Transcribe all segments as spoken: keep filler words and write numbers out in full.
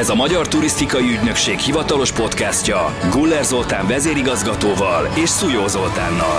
Ez a Magyar Turisztikai Ügynökség hivatalos podcastja Guller Zoltán vezérigazgatóval és Szújó Zoltánnal.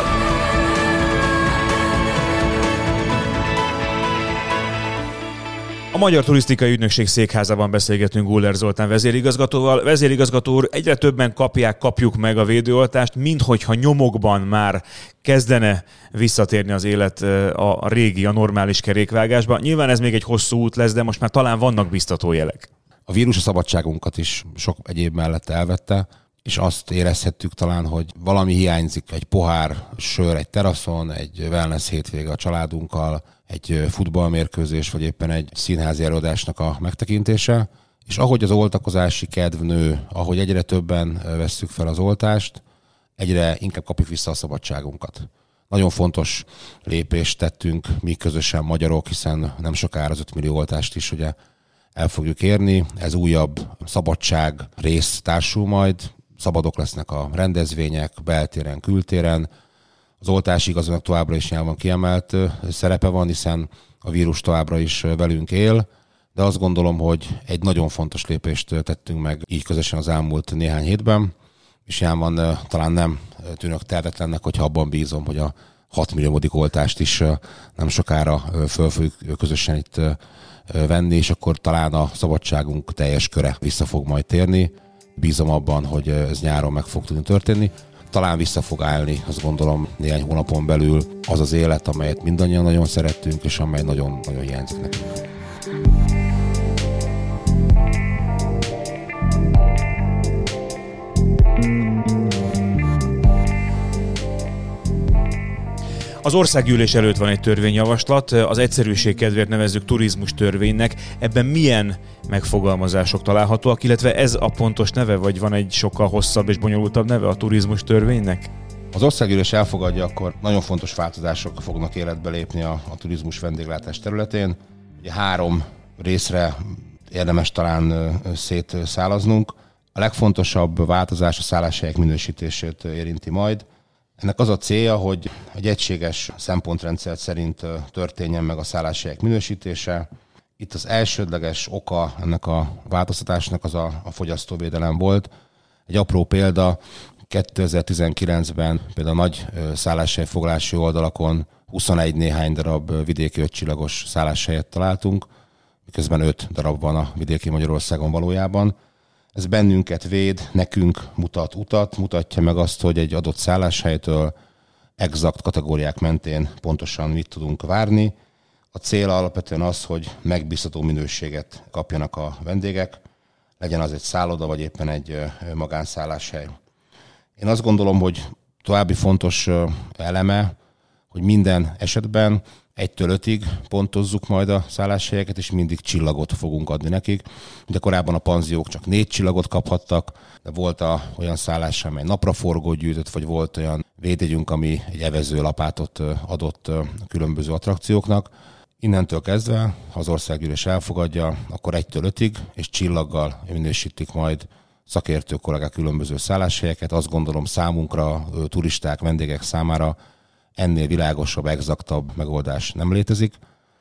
A Magyar Turisztikai Ügynökség székházában beszélgetünk Guller Zoltán vezérigazgatóval. Vezérigazgató úr, egyre többen kapják, kapjuk meg a védőoltást, minthogyha nyomokban már kezdene visszatérni az élet a régi, a normális kerékvágásba. Nyilván ez még egy hosszú út lesz, de most már talán vannak biztató jelek. A vírus a szabadságunkat is sok egyéb mellett elvette, és azt érezhettük talán, hogy valami hiányzik, egy pohár sör egy teraszon, egy wellness hétvége a családunkkal, egy futballmérkőzés, vagy éppen egy színházi előadásnak a megtekintése. És ahogy az oltakozási kedv nő, ahogy egyre többen vesszük fel az oltást, egyre inkább kapjuk vissza a szabadságunkat. Nagyon fontos lépést tettünk mi közösen magyarok, hiszen nem sokára az öt millió oltást is ugye el fogjuk érni. Ez újabb szabadság rész társul majd. Szabadok lesznek a rendezvények, beltéren, kültéren. Az oltási igazolnak továbbra is nyilván kiemelt szerepe van, hiszen a vírus továbbra is velünk él, de azt gondolom, hogy egy nagyon fontos lépést tettünk meg így közösen az elmúlt néhány hétben, és nyilván talán nem tűnök tehetetlennek, hogyha abban bízom, hogy a hat milliómodik oltást is nem sokára föl fogjuk közösen itt venni, és akkor talán a szabadságunk teljes köre vissza fog majd térni. Bízom abban, hogy ez nyáron meg fog tudni történni. Talán vissza fog állni, azt gondolom, néhány hónapon belül az az élet, amelyet mindannyian nagyon szerettünk, és amely nagyon-nagyon hiányzik nekünk. Az országgyűlés előtt van egy törvényjavaslat, az egyszerűség kedvéért nevezzük turizmus törvénynek. Ebben milyen megfogalmazások találhatóak, illetve ez a pontos neve, vagy van egy sokkal hosszabb és bonyolultabb neve a turizmus törvénynek? Az országgyűlés elfogadja, akkor nagyon fontos változások fognak életbe lépni a, a turizmus vendéglátás területén. Ugye három részre érdemes talán szétszálaznunk. A legfontosabb változás a szálláshelyek minősítését érinti majd. Ennek az a célja, hogy egy egységes szempontrendszer szerint történjen meg a szálláshelyek minősítése. Itt az elsődleges oka ennek a változtatásnak az a, a fogyasztóvédelem volt. Egy apró példa, kétezer-tizenkilencben például a nagy szálláshelyfoglalási oldalakon huszonegy néhány darab vidéki ötcsillagos szálláshelyet találtunk, miközben öt darab van a vidéki Magyarországon valójában. Ez bennünket véd, nekünk mutat utat, mutatja meg azt, hogy egy adott szálláshelytől exakt kategóriák mentén pontosan mit tudunk várni. A cél alapvetően az, hogy megbízható minőséget kapjanak a vendégek, legyen az egy szálloda, vagy éppen egy magánszálláshely. Én azt gondolom, hogy további fontos eleme, hogy minden esetben egytől ötig pontozzuk majd a szálláshelyeket, és mindig csillagot fogunk adni nekik. Ugye korábban a panziók csak négy csillagot kaphattak, de volt a, olyan szálláshely, amely napraforgót gyűjtött, vagy volt olyan védjegyünk, ami egy evező lapátot adott a különböző attrakcióknak. Innentől kezdve, ha az országgyűlés elfogadja, akkor egytől ötig, és csillaggal minősítik majd szakértő kollégák különböző szálláshelyeket. Azt gondolom számunkra, turisták, vendégek számára ennél világosabb, exaktabb megoldás nem létezik.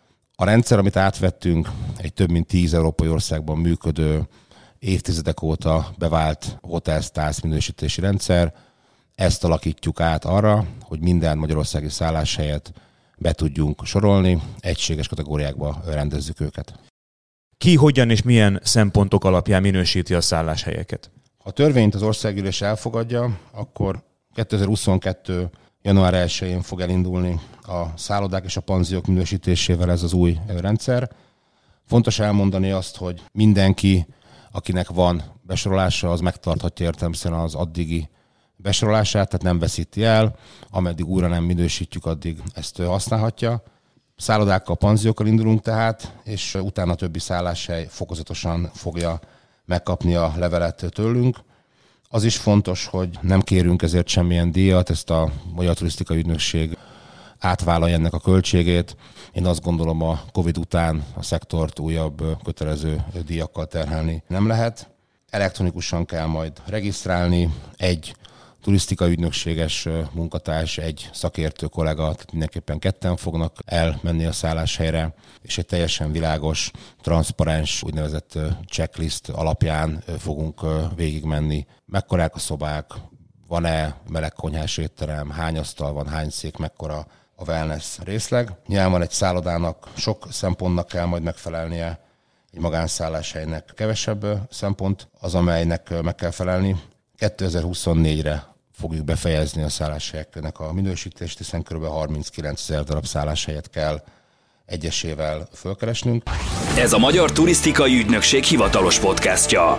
A rendszer, amit átvettünk, egy több mint tíz európai országban működő, évtizedek óta bevált hotelsztász minősítési rendszer. Ezt alakítjuk át arra, hogy minden magyarországi szálláshelyet be tudjunk sorolni, egységes kategóriákba rendezzük őket. Ki, hogyan és milyen szempontok alapján minősíti a szálláshelyeket? Ha a törvényt az országgyűlés elfogadja, akkor kétezer-huszonkettő január elsején fog elindulni a szállodák és a panziók minősítésével ez az új rendszer. Fontos elmondani azt, hogy mindenki, akinek van besorolása, az megtarthatja értelemszerűen az addigi besorolását, tehát nem veszíti el, ameddig újra nem minősítjük, addig ezt használhatja. Szállodákkal, panziókkal indulunk tehát, és utána a többi szálláshely fokozatosan fogja megkapni a levelet tőlünk. Az is fontos, hogy nem kérünk ezért semmilyen díjat, ezt a Magyar Turisztikai Ügynökség átvállalja ennek a költségét. Én azt gondolom, a Covid után a szektort újabb kötelező díjakkal terhelni nem lehet. Elektronikusan kell majd regisztrálni, egy turisztikai ügynökséges munkatárs, egy szakértő kollega, tehát mindenképpen ketten fognak elmenni a szálláshelyre, és egy teljesen világos, transzparens, úgynevezett checklist alapján fogunk végigmenni. Mekkorák a szobák, van-e melegkonyhás étterem, hány asztal van, hány szék, mekkora a wellness részleg. Nyilván egy szállodának sok szempontnak kell majd megfelelnie, egy magánszálláshelynek kevesebb szempont az, amelynek meg kell felelni. kétezer-huszonnégyre fogjuk befejezni a szálláshelyeknek a minősítést, hiszen kb. harminckilencezer darab szálláshelyet kell egyesével fölkeresnünk. Ez a Magyar Turisztikai Ügynökség hivatalos podcastja.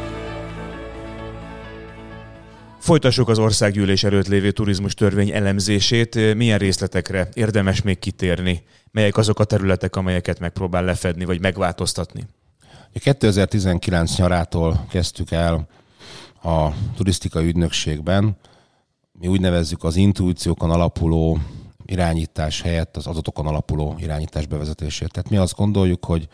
Folytassuk az országgyűlés előtt lévő turizmus törvény elemzését. Milyen részletekre érdemes még kitérni? Melyek azok a területek, amelyeket megpróbál lefedni vagy megváltoztatni? kétezer-tizenkilenc nyarától kezdtük el a turisztikai ügynökségben. Mi úgy nevezzük az intuíciókon alapuló irányítás helyett az adatokon alapuló irányítás bevezetését. Tehát mi azt gondoljuk, hogy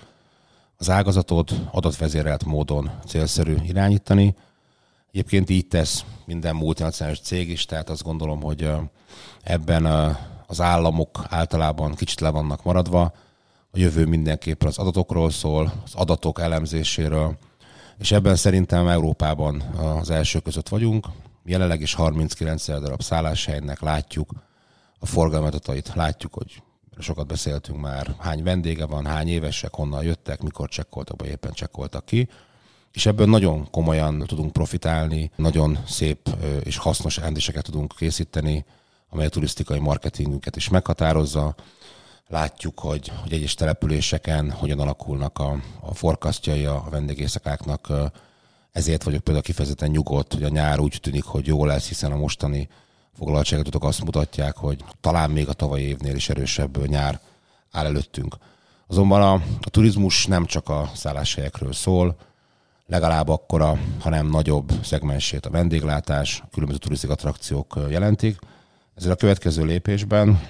az ágazatot adatvezérelt módon célszerű irányítani. Egyébként így tesz minden multinacionális cég is, tehát azt gondolom, hogy ebben az államok általában kicsit le vannak maradva. A jövő mindenképpen az adatokról szól, az adatok elemzéséről, és ebben szerintem Európában az első között vagyunk. Jelenleg is harminckilencezer darab szálláshelynek látjuk a forgalmi adatait, látjuk, hogy sokat beszéltünk már, hány vendége van, hány évesek, honnan jöttek, mikor csekkoltak, vagy éppen csekkoltak ki. És ebből nagyon komolyan tudunk profitálni, nagyon szép és hasznos rendéseket tudunk készíteni, amely a turisztikai marketingünket is meghatározza. Látjuk, hogy, hogy egyes településeken hogyan alakulnak a, a forecastjai a vendégészakáknak. Ezért vagyok például kifejezetten nyugodt, hogy a nyár úgy tűnik, hogy jó lesz, hiszen a mostani foglaltságadatok azt mutatják, hogy talán még a tavalyi évnél is erősebb nyár áll előttünk. Azonban a, a turizmus nem csak a szálláshelyekről szól, legalább akkora, hanem nagyobb szegmensét a vendéglátás, különböző turisztikai attrakciók jelentik. Ezért a következő lépésben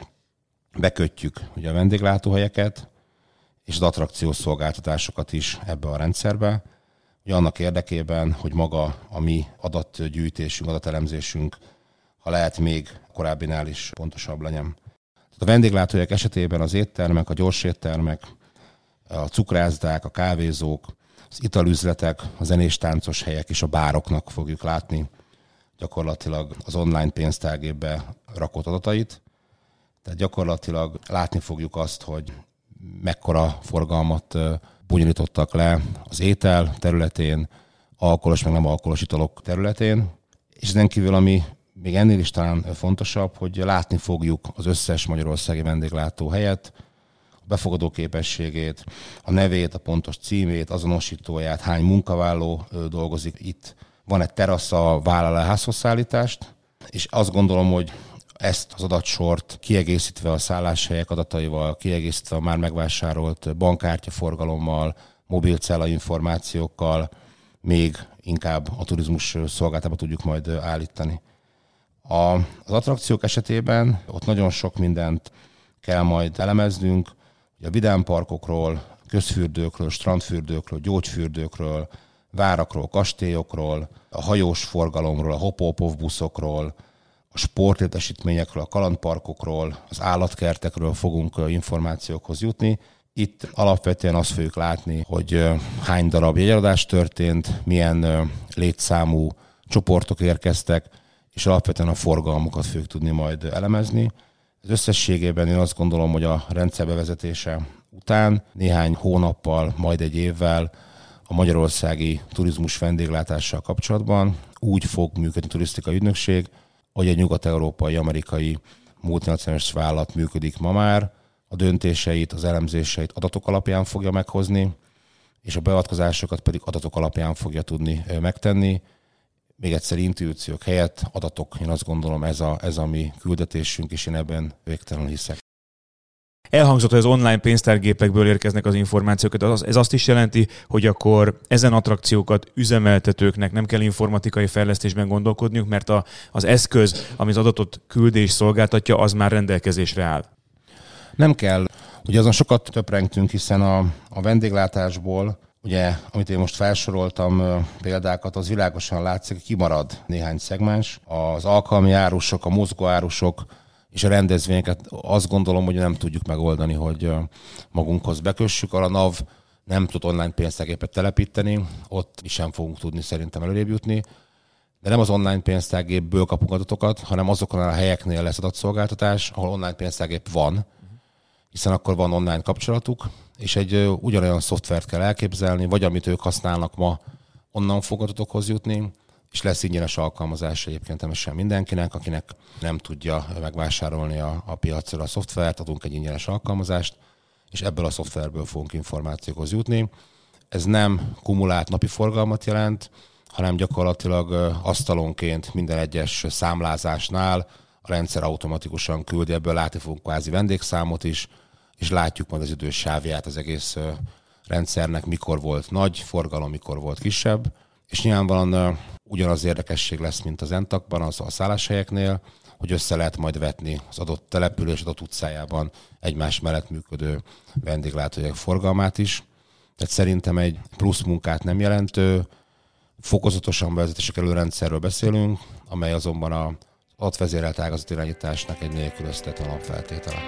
bekötjük ugye a vendéglátóhelyeket és az attrakciós szolgáltatásokat is ebbe a rendszerbe, ugye annak érdekében, hogy maga a mi adatgyűjtésünk, adatelemzésünk, ha lehet még korábbinál is pontosabb legyen. A vendéglátóhelyek esetében az éttermek, a gyorséttermek, a cukrászdák, a kávézók, az italüzletek, a zenés táncos helyek és a bároknak fogjuk látni gyakorlatilag az online pénztárgépbe rakott adatait. Tehát gyakorlatilag látni fogjuk azt, hogy mekkora forgalmat bonyolítottak le az étel területén, alkoholos meg nem alkoholos italok területén. És ezen kívül, ami még ennél is talán fontosabb, hogy látni fogjuk az összes magyarországi vendéglátóhelyet, a befogadó képességét, a nevét, a pontos címét, azonosítóját, hány munkavállaló dolgozik itt, van egy terasza, vállal-e házhozszállítást, és azt gondolom, hogy ezt az adatsort kiegészítve a szálláshelyek adataival, kiegészítve a már megvásárolt bankkártyaforgalommal, mobilcella információkkal még inkább a turizmus szolgáltába tudjuk majd állítani. A, az attrakciók esetében ott nagyon sok mindent kell majd elemeznünk, a vidámparkokról, közfürdőkről, strandfürdőkről, gyógyfürdőkről, várakról, kastélyokról, a hajós forgalomról, a hop-hop buszokról, a sportlétesítményekről, a kalandparkokról, az állatkertekről fogunk információkhoz jutni. Itt alapvetően azt fogjuk látni, hogy hány darab jegyeladás történt, milyen létszámú csoportok érkeztek, és alapvetően a forgalmukat fogjuk tudni majd elemezni. Az összességében én azt gondolom, hogy a rendszer bevezetése után néhány hónappal, majd egy évvel a magyarországi turizmus vendéglátással kapcsolatban úgy fog működni a turisztikai ügynökség, hogy egy nyugat-európai, amerikai multinacionális vállalat működik ma már, a döntéseit, az elemzéseit adatok alapján fogja meghozni, és a beavatkozásokat pedig adatok alapján fogja tudni megtenni. Még egyszer intuíciók helyett adatok, én azt gondolom ez a, ez a mi küldetésünk, és én ebben végtelenül hiszek. Elhangzott, hogy az online pénztárgépekből érkeznek az információk, de ez azt is jelenti, hogy akkor ezen attrakciókat üzemeltetőknek nem kell informatikai fejlesztésben gondolkodniuk, mert a, az eszköz, ami az adatot küldi és szolgáltatja, az már rendelkezésre áll. Nem kell. Ugye azon sokat töprengtünk, hiszen a, a vendéglátásból Ugye, amit én most felsoroltam példákat, az világosan látszik, hogy kimarad néhány szegmens. Az alkalmi árusok, a mozgó árusok és a rendezvényeket azt gondolom, hogy nem tudjuk megoldani, hogy magunkhoz bekössük. A NAV nem tud online pénztárgépet telepíteni, ott mi sem fogunk tudni szerintem előrébb jutni. De nem az online pénztárgépből kapunk adatokat, hanem azokon a helyeknél lesz adatszolgáltatás, ahol online pénztárgép van, hiszen akkor van online kapcsolatuk, és egy ugyanolyan szoftvert kell elképzelni, vagy amit ők használnak ma, onnan fog adatokhoz jutni, és lesz ingyenes alkalmazás egyébként teljesen mindenkinek, akinek nem tudja megvásárolni a, a piacról a szoftvert, adunk egy ingyenes alkalmazást, és ebből a szoftverből fogunk információkhoz jutni. Ez nem kumulált napi forgalmat jelent, hanem gyakorlatilag asztalonként minden egyes számlázásnál a rendszer automatikusan küldi, ebből látni fogunk kvázi vendégszámot is, és látjuk majd az idős sávját az egész rendszernek, mikor volt nagy forgalom, mikor volt kisebb, és nyilvánvalóan ugyanaz érdekesség lesz, mint az entakban, az a szálláshelyeknél, hogy össze lehet majd vetni az adott település, adott utcájában egymás mellett működő vendéglátóhelyek forgalmát is. Tehát szerintem egy plusz munkát nem jelentő, fokozatosan bevezetési kerülő rendszerről beszélünk, amely azonban az adatvezérelt ágazatirányításnak egy nélkülözhetetlen alapfeltétele.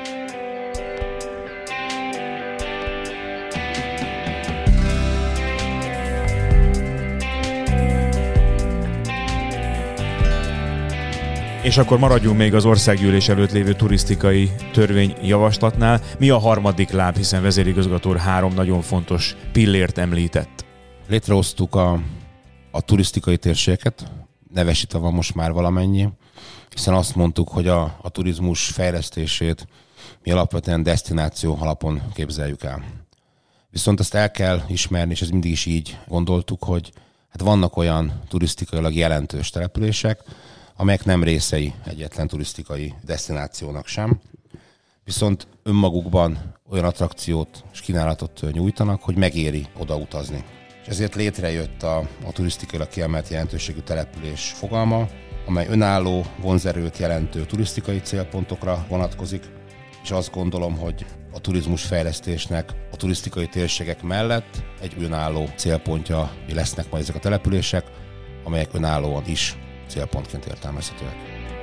És akkor maradjunk még az országgyűlés előtt lévő turisztikai törvényjavaslatnál. Mi a harmadik láb, hiszen vezérigazgató úr három nagyon fontos pillért említett. Létrehoztuk a, a turisztikai térségeket, nevesítve van most már valamennyi, hiszen azt mondtuk, hogy a, a turizmus fejlesztését mi alapvetően desztináció alapon képzeljük el. Viszont ezt el kell ismerni, és ez mindig is így gondoltuk, hogy hát vannak olyan turisztikailag jelentős települések, amelyek nem részei egyetlen turisztikai desztinációnak sem, viszont önmagukban olyan attrakciót és kínálatot nyújtanak, hogy megéri oda utazni. És ezért létrejött a, a turisztikailag kiemelt jelentőségű település fogalma, amely önálló, vonzerőt jelentő turisztikai célpontokra vonatkozik, és azt gondolom, hogy a turizmus fejlesztésnek a turisztikai térségek mellett egy önálló célpontja lesznek majd ezek a települések, amelyek önállóan is célpontként értelmezhetőek.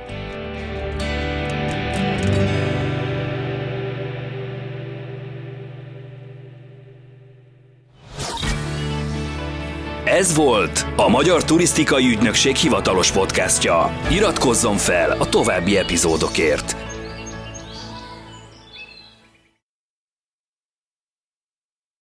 Ez volt a Magyar Turisztikai Ügynökség hivatalos podcastja. Iratkozzon fel a további epizódokért.